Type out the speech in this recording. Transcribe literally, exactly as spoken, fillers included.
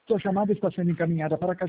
Sua chamada está sendo encaminhada para a caixa